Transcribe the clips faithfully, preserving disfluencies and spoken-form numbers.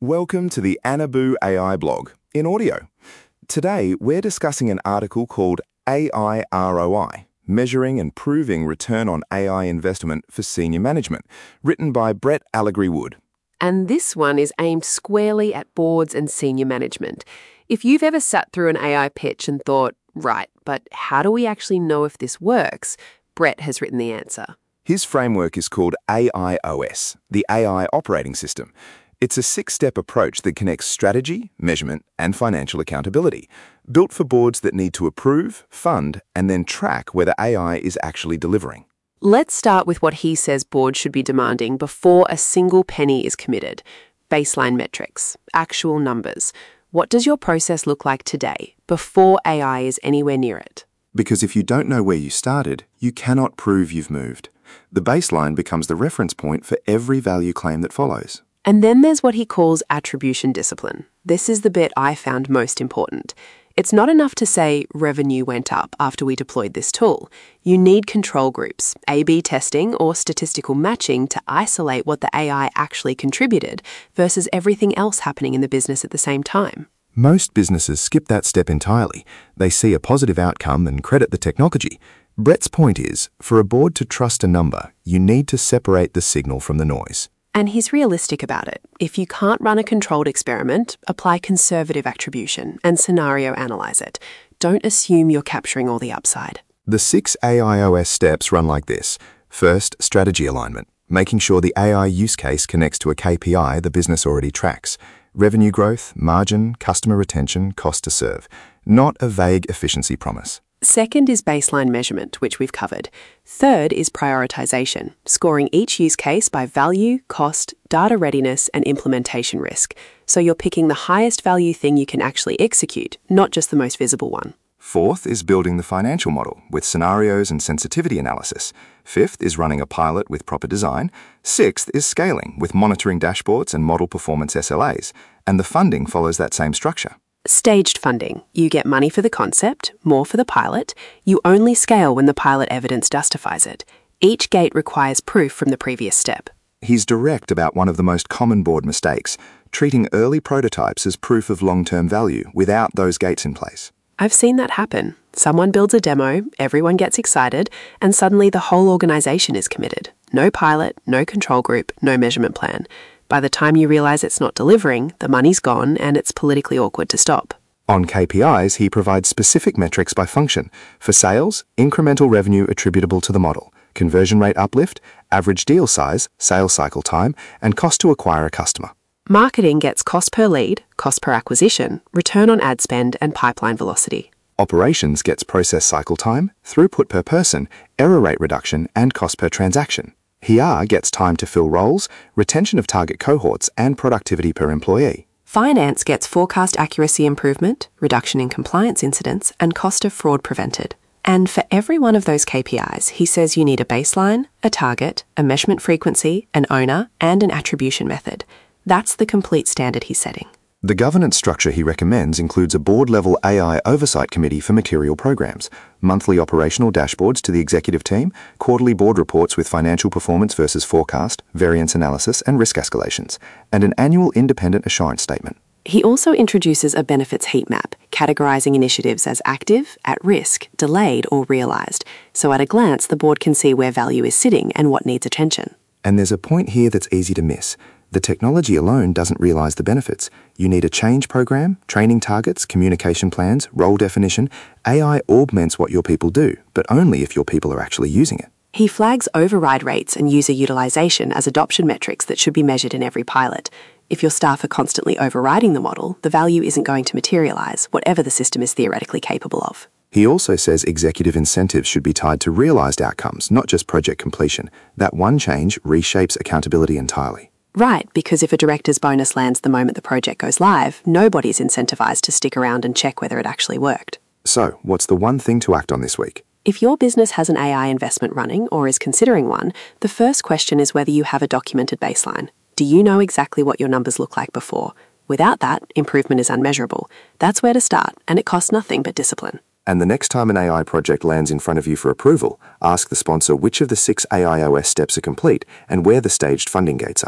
Welcome to the Anabu A I blog in audio. Today, we're discussing an article called A I R O I, Measuring and Proving Return on A I Investment for Senior Management, written by Brett Allegory Wood. And this one is aimed squarely at boards and senior management. If you've ever sat through an A I pitch and thought, right, but how do we actually know if this works? Brett has written the answer. His framework is called A I O S, the A I operating system. It's a six-step approach that connects strategy, measurement, and financial accountability, built for boards that need to approve, fund, and then track whether A I is actually delivering. Let's start with what he says boards should be demanding before a single penny is committed. Baseline metrics, actual numbers. What does your process look like today, before A I is anywhere near it? Because if you don't know where you started, you cannot prove you've moved. The baseline becomes the reference point for every value claim that follows. And then there's what he calls attribution discipline. This is the bit I found most important. It's not enough to say revenue went up after we deployed this tool. You need control groups, A B testing or statistical matching to isolate what the A I actually contributed versus everything else happening in the business at the same time. Most businesses skip that step entirely. They see a positive outcome and credit the technology. Brett's point is, for a board to trust a number, you need to separate the signal from the noise. And he's realistic about it. If you can't run a controlled experiment, apply conservative attribution and scenario analyze it. Don't assume you're capturing all the upside. The six A I O S steps run like this. First, strategy alignment, making sure the A I use case connects to a K P I the business already tracks. Revenue growth, margin, customer retention, cost to serve, not a vague efficiency promise. Second is baseline measurement, which we've covered. Third is prioritization, scoring each use case by value, cost, data readiness, and implementation risk. So you're picking the highest value thing you can actually execute, not just the most visible one. Fourth is building the financial model with scenarios and sensitivity analysis. Fifth is running a pilot with proper design. Sixth is scaling with monitoring dashboards and model performance S L As. And the funding follows that same structure. Staged funding. You get money for the concept, more for the pilot. You only scale when the pilot evidence justifies it. Each gate requires proof from the previous step. He's direct about one of the most common board mistakes, treating early prototypes as proof of long-term value without those gates in place. I've seen that happen. Someone builds a demo, everyone gets excited, and suddenly the whole organization is committed. No pilot, no control group, no measurement plan. By the time you realize it's not delivering, the money's gone and it's politically awkward to stop. On K P Is, he provides specific metrics by function. For sales, incremental revenue attributable to the model, conversion rate uplift, average deal size, sales cycle time, and cost to acquire a customer. Marketing gets cost per lead, cost per acquisition, return on ad spend, and pipeline velocity. Operations gets process cycle time, throughput per person, error rate reduction, and cost per transaction. H R gets time to fill roles, retention of target cohorts, and productivity per employee. Finance gets forecast accuracy improvement, reduction in compliance incidents, and cost of fraud prevented. And for every one of those K P Is, he says you need a baseline, a target, a measurement frequency, an owner, and an attribution method. That's the complete standard he's setting. The governance structure he recommends includes a board-level A I oversight committee for material programs, monthly operational dashboards to the executive team, quarterly board reports with financial performance versus forecast, variance analysis, and risk escalations, and an annual independent assurance statement. He also introduces a benefits heat map, categorizing initiatives as active, at risk, delayed, or realized, so at a glance the board can see where value is sitting and what needs attention. And there's a point here that's easy to miss. The technology alone doesn't realize the benefits. You need a change program, training targets, communication plans, role definition. A I augments what your people do, but only if your people are actually using it. He flags override rates and user utilization as adoption metrics that should be measured in every pilot. If your staff are constantly overriding the model, the value isn't going to materialize, whatever the system is theoretically capable of. He also says executive incentives should be tied to realized outcomes, not just project completion. That one change reshapes accountability entirely. Right, because if a director's bonus lands the moment the project goes live, nobody's incentivized to stick around and check whether it actually worked. So, what's the one thing to act on this week? If your business has an A I investment running or is considering one, the first question is whether you have a documented baseline. Do you know exactly what your numbers look like before? Without that, improvement is unmeasurable. That's where to start, and it costs nothing but discipline. And the next time an A I project lands in front of you for approval, ask the sponsor which of the six A I O S steps are complete and where the staged funding gates are.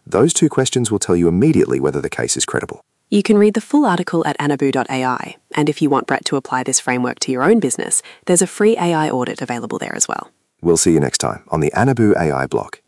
Those two questions will tell you immediately whether the case is credible. You can read the full article at anabu dot A I, and if you want Brett to apply this framework to your own business, there's a free A I audit available there as well. We'll see you next time on the Anabu A I blog.